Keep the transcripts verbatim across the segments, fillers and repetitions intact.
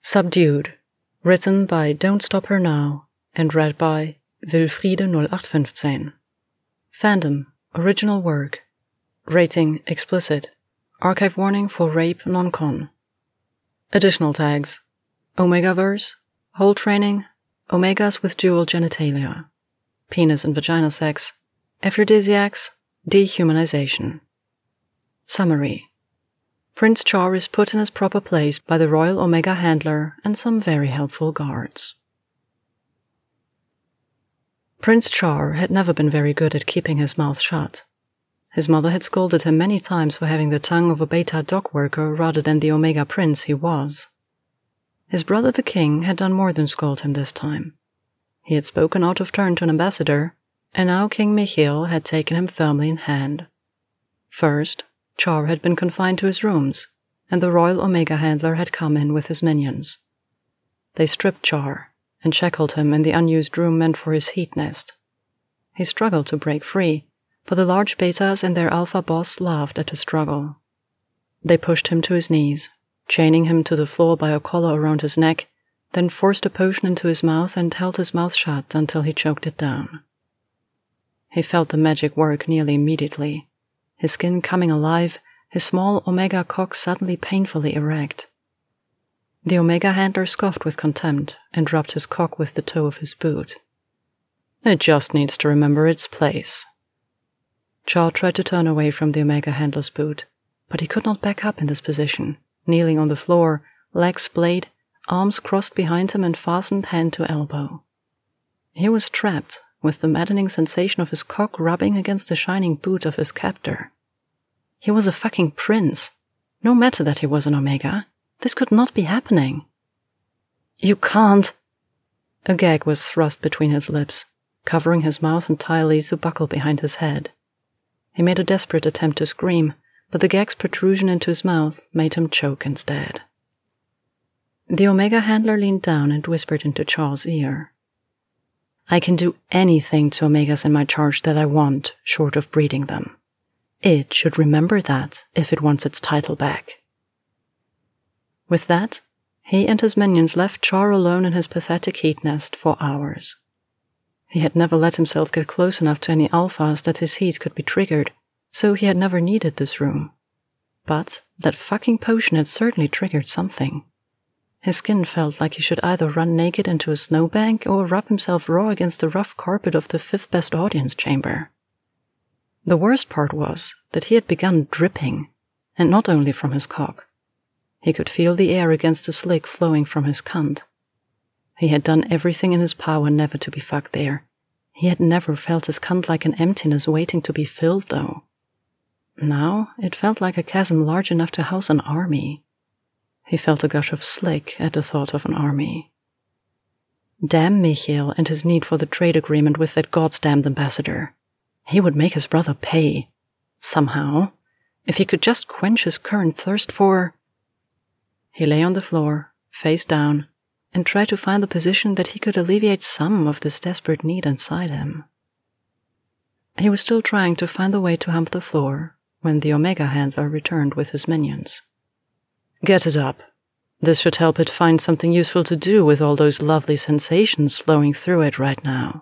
Subdued, written by Don't Stop Her Now and read by Wilfriede null acht fünfzehn. Fandom, original work. Rating explicit. Archive warning for rape non-con. Additional tags: Omegaverse, whole training, omegas with dual genitalia, penis and vagina sex, aphrodisiacs, dehumanization. Summary: Prince Char is put in his proper place by the royal Omega handler and some very helpful guards. Prince Char had never been very good at keeping his mouth shut. His mother had scolded him many times for having the tongue of a beta dock worker rather than the Omega prince he was. His brother the king had done more than scold him this time. He had spoken out of turn to an ambassador, and now King Michiel had taken him firmly in hand. First, Char had been confined to his rooms, and the royal Omega handler had come in with his minions. They stripped Char and shackled him in the unused room meant for his heat nest. He struggled to break free, but the large betas and their alpha boss laughed at his struggle. They pushed him to his knees, chaining him to the floor by a collar around his neck, then forced a potion into his mouth and held his mouth shut until he choked it down. He felt the magic work nearly immediately, his skin coming alive, his small Omega cock suddenly painfully erect. The Omega handler scoffed with contempt and rubbed his cock with the toe of his boot. It just needs to remember its place. Char tried to turn away from the Omega handler's boot, but he could not back up in this position, kneeling on the floor, legs splayed, arms crossed behind him and fastened hand to elbow. He was trapped, with the maddening sensation of his cock rubbing against the shining boot of his captor. He was a fucking prince. No matter that he was an Omega, this could not be happening. You can't. A gag was thrust between his lips, covering his mouth entirely to buckle behind his head. He made a desperate attempt to scream, but the gag's protrusion into his mouth made him choke instead. The Omega handler leaned down and whispered into Char's ear. I can do anything to Omegas in my charge that I want, short of breeding them. It should remember that if it wants its title back. With that, he and his minions left Char alone in his pathetic heat nest for hours. He had never let himself get close enough to any alphas that his heat could be triggered, so he had never needed this room. But that fucking potion had certainly triggered something. His skin felt like he should either run naked into a snowbank or rub himself raw against the rough carpet of the fifth best audience chamber. The worst part was that he had begun dripping, and not only from his cock. He could feel the air against the slick flowing from his cunt. He had done everything in his power never to be fucked there. He had never felt his cunt like an emptiness waiting to be filled, though. Now it felt like a chasm large enough to house an army. He felt a gush of slick at the thought of an army. Damn Michiel and his need for the trade agreement with that goddamned ambassador. He would make his brother pay. Somehow. If he could just quench his current thirst for... He lay on the floor, face down, and tried to find the position that he could alleviate some of this desperate need inside him. He was still trying to find the way to hump the floor when the Omega handler returned with his minions. Get it up. This should help it find something useful to do with all those lovely sensations flowing through it right now.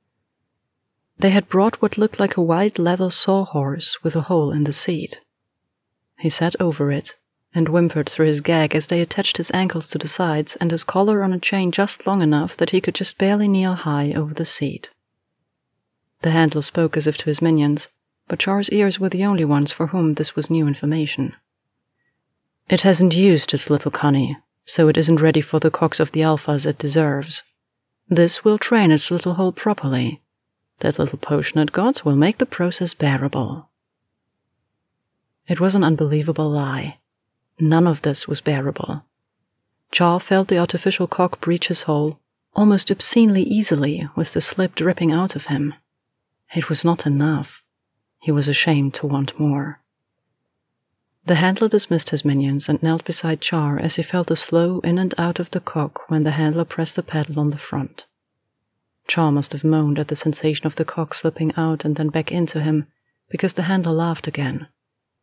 They had brought what looked like a white leather sawhorse with a hole in the seat. He sat over it and whimpered through his gag as they attached his ankles to the sides and his collar on a chain just long enough that he could just barely kneel high over the seat. The handler spoke as if to his minions, but Char's ears were the only ones for whom this was new information. It hasn't used its little Connie, so it isn't ready for the cocks of the alphas it deserves. This will train its little hole properly. That little potion it got will make the process bearable. It was an unbelievable lie. None of this was bearable. Char felt the artificial cock breach his hole, almost obscenely easily, with the slip dripping out of him. It was not enough. He was ashamed to want more. The handler dismissed his minions and knelt beside Char as he felt the slow in and out of the cock when the handler pressed the pedal on the front. Char must have moaned at the sensation of the cock slipping out and then back into him, because the handler laughed again.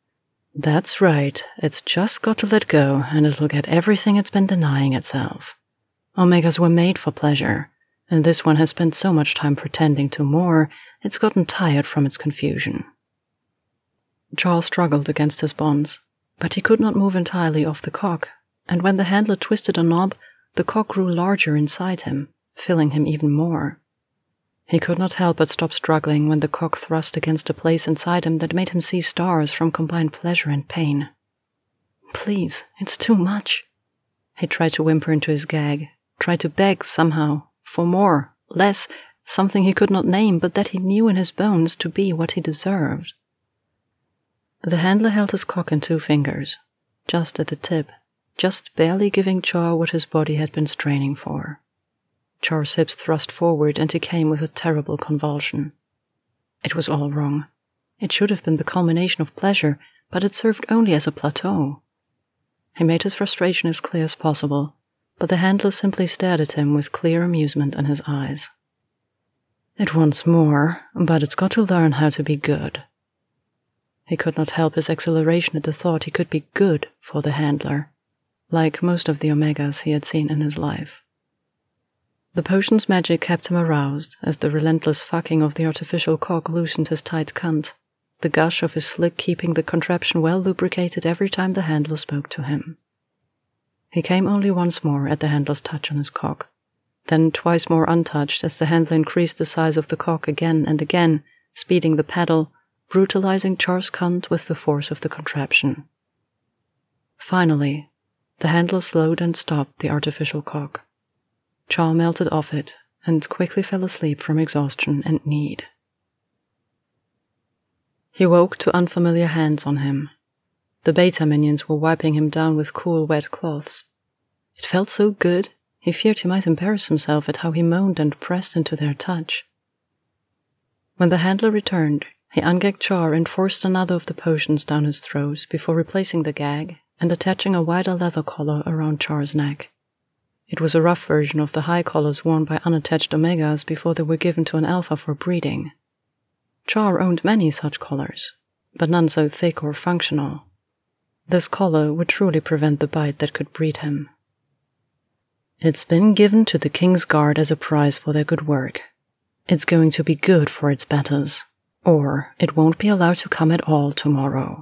That's right, it's just got to let go, and it'll get everything it's been denying itself. Omegas were made for pleasure, and this one has spent so much time pretending to more, it's gotten tired from its confusion. Charles struggled against his bonds, but he could not move entirely off the cock, and when the handler twisted a knob, the cock grew larger inside him, filling him even more. He could not help but stop struggling when the cock thrust against a place inside him that made him see stars from combined pleasure and pain. Please, it's too much. He tried to whimper into his gag, tried to beg somehow, for more, less, something he could not name but that he knew in his bones to be what he deserved. The handler held his cock in two fingers, just at the tip, just barely giving Char what his body had been straining for. Char's hips thrust forward and he came with a terrible convulsion. It was all wrong. It should have been the culmination of pleasure, but it served only as a plateau. He made his frustration as clear as possible, but the handler simply stared at him with clear amusement in his eyes. It wants more, but it's got to learn how to be good. He could not help his exhilaration at the thought he could be good for the handler, like most of the Omegas he had seen in his life. The potion's magic kept him aroused as the relentless fucking of the artificial cock loosened his tight cunt, the gush of his slick keeping the contraption well lubricated every time the handler spoke to him. He came only once more at the handler's touch on his cock, then twice more untouched as the handler increased the size of the cock again and again, speeding the pedal, brutalizing Char's cunt with the force of the contraption. Finally, the handler slowed and stopped the artificial cock. Char melted off it and quickly fell asleep from exhaustion and need. He woke to unfamiliar hands on him. The beta minions were wiping him down with cool, wet cloths. It felt so good, he feared he might embarrass himself at how he moaned and pressed into their touch. When the handler returned, he ungagged Char and forced another of the potions down his throat before replacing the gag and attaching a wider leather collar around Char's neck. It was a rough version of the high collars worn by unattached Omegas before they were given to an alpha for breeding. Char owned many such collars, but none so thick or functional. This collar would truly prevent the bite that could breed him. It's been given to the King's Guard as a prize for their good work. It's going to be good for its betters, or it won't be allowed to come at all tomorrow.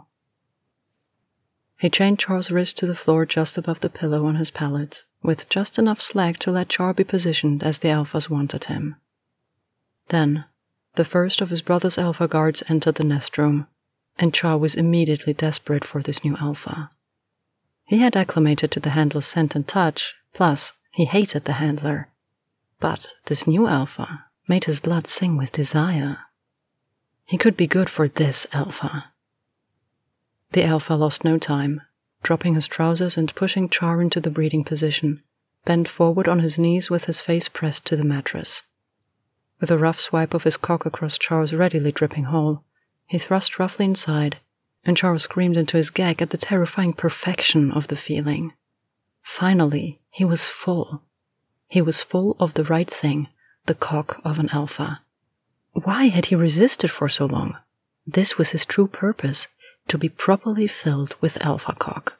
He chained Char's wrist to the floor just above the pillow on his pallet, with just enough slack to let Char be positioned as the alphas wanted him. Then, the first of his brother's alpha guards entered the nest room, and Char was immediately desperate for this new alpha. He had acclimated to the handler's scent and touch, plus he hated the handler. But this new alpha made his blood sing with desire. He could be good for this alpha. The alpha lost no time, dropping his trousers and pushing Char into the breeding position, bent forward on his knees with his face pressed to the mattress. With a rough swipe of his cock across Char's readily dripping hole, he thrust roughly inside, and Char screamed into his gag at the terrifying perfection of the feeling. Finally, he was full. He was full of the right thing, the cock of an alpha. Why had he resisted for so long? This was his true purpose, to be properly filled with alpha cock.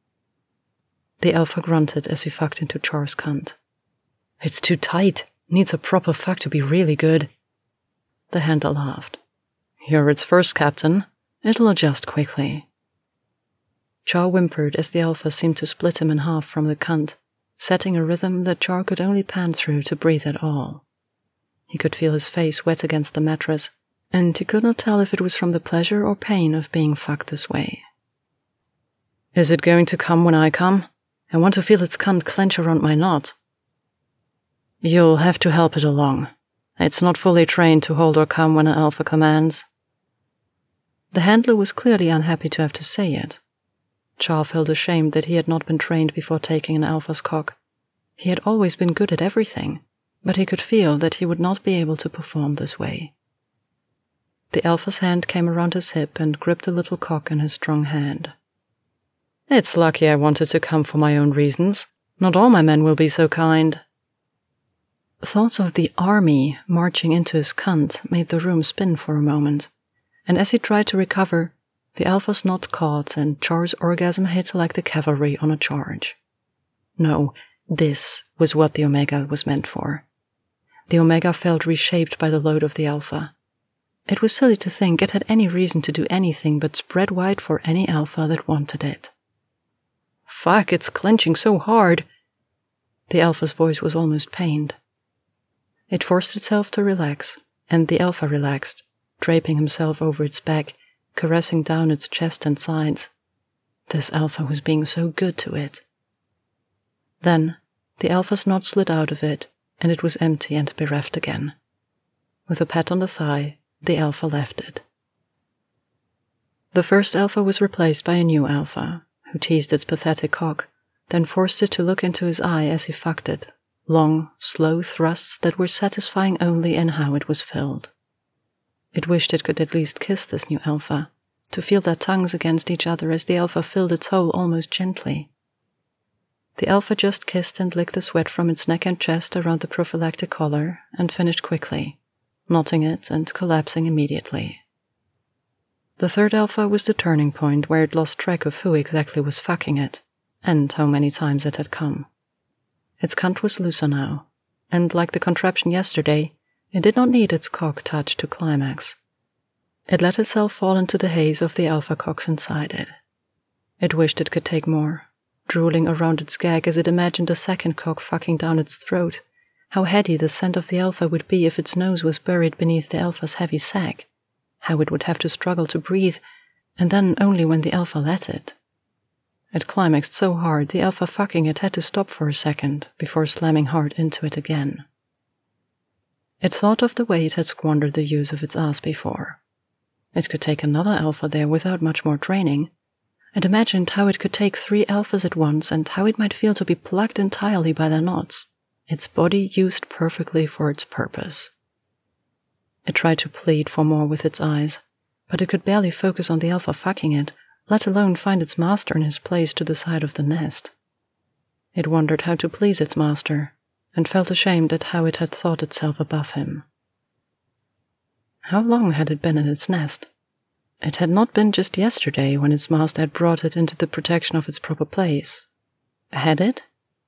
The alpha grunted as he fucked into Char's cunt. It's too tight. Needs a proper fuck to be really good. The handler laughed. You're its first captain. It'll adjust quickly. Char whimpered as the alpha seemed to split him in half from the cunt, setting a rhythm that Char could only pant through to breathe at all. He could feel his face wet against the mattress, and he could not tell if it was from the pleasure or pain of being fucked this way. Is it going to come when I come? I want to feel its cunt clench around my knot. You'll have to help it along. It's not fully trained to hold or come when an alpha commands. The handler was clearly unhappy to have to say it. Char felt ashamed that he had not been trained before taking an alpha's cock. He had always been good at everything, but he could feel that he would not be able to perform this way. The alpha's hand came around his hip and gripped the little cock in his strong hand. It's lucky I wanted to come for my own reasons. Not all my men will be so kind. Thoughts of the army marching into his cunt made the room spin for a moment, and as he tried to recover, The alpha's knot caught, and Char's orgasm hit like the cavalry on a charge. No, this was what the Omega was meant for. The Omega felt reshaped by the load of the alpha. It was silly to think it had any reason to do anything but spread wide for any alpha that wanted it. Fuck, it's clenching so hard. The alpha's voice was almost pained. It forced itself to relax, and the alpha relaxed, draping himself over its back, caressing down its chest and sides. This alpha was being so good to it. Then, the alpha's knot slid out of it, and it was empty and bereft again. With a pat on the thigh, the alpha left it. The first alpha was replaced by a new alpha, who teased its pathetic cock, then forced it to look into his eye as he fucked it, long, slow thrusts that were satisfying only in how it was filled. It wished it could at least kiss this new alpha, to feel their tongues against each other as the alpha filled its hole almost gently. The alpha just kissed and licked the sweat from its neck and chest around the prophylactic collar, and finished quickly, knotting it and collapsing immediately. The third alpha was the turning point where it lost track of who exactly was fucking it, and how many times it had come. Its cunt was looser now, and like the contraption yesterday, it did not need its cock touch to climax. It let itself fall into the haze of the alpha cocks inside it. It wished it could take more, drooling around its gag as it imagined a second cock fucking down its throat. How heady the scent of the alpha would be if its nose was buried beneath the alpha's heavy sack. How it would have to struggle to breathe, and then only when the alpha let it. It climaxed so hard the alpha fucking it had to stop for a second before slamming hard into it again. It thought of the way it had squandered the use of its ass before. It could take another alpha there without much more training, and imagined how it could take three alphas at once and how it might feel to be plugged entirely by their knots, its body used perfectly for its purpose. It tried to plead for more with its eyes, but it could barely focus on the alpha fucking it, let alone find its master in his place to the side of the nest. It wondered how to please its master, and felt ashamed at how it had thought itself above him. How long had it been in its nest? It had not been just yesterday when its master had brought it into the protection of its proper place. Had it?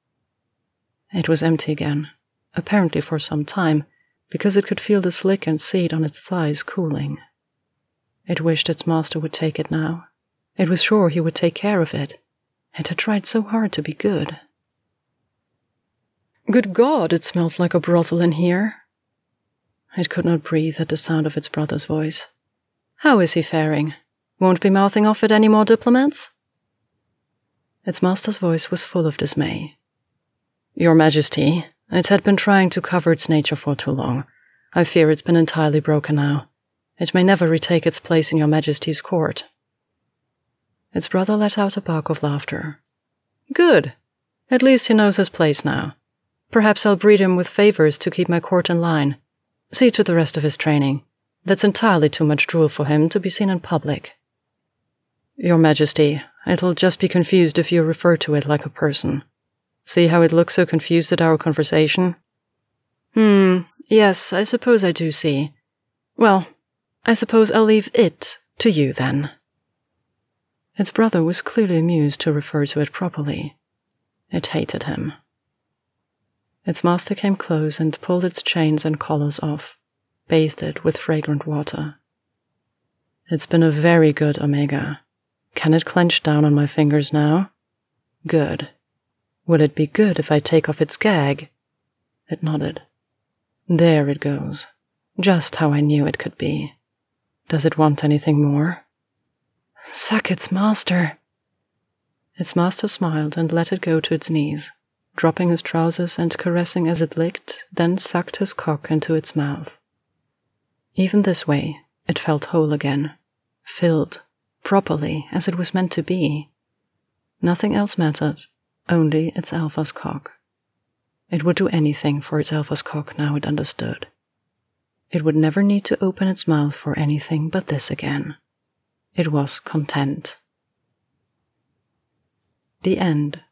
It was empty again, apparently for some time, because it could feel the slick and seed on its thighs cooling. It wished its master would take it now. It was sure he would take care of it. It had tried so hard to be good. Good God, it smells like a brothel in here. It could not breathe at the sound of its brother's voice. How is he faring? Won't be mouthing off at any more diplomats? Its master's voice was full of dismay. Your Majesty, it had been trying to cover its nature for too long. I fear it's been entirely broken now. It may never retake its place in your Majesty's court. Its brother let out a bark of laughter. Good. At least he knows his place now. Perhaps I'll breed him with favors to keep my court in line. See to the rest of his training. That's entirely too much drool for him to be seen in public. Your Majesty, it'll just be confused if you refer to it like a person. See how it looks so confused at our conversation? Hmm, yes, I suppose I do see. Well, I suppose I'll leave it to you then. Its brother was clearly amused to refer to it properly. It hated him. Its master came close and pulled its chains and collars off, bathed it with fragrant water. It's been a very good Omega. Can it clench down on my fingers now? Good. Will it be good if I take off its gag? It nodded. There it goes. Just how I knew it could be. Does it want anything more? Suck its master. Its master smiled and let it go to its knees, dropping his trousers and caressing as it licked, then sucked his cock into its mouth. Even this way, it felt whole again, filled, properly, as it was meant to be. Nothing else mattered, only its alpha's cock. It would do anything for its alpha's cock now it understood. It would never need to open its mouth for anything but this again. It was content. The end.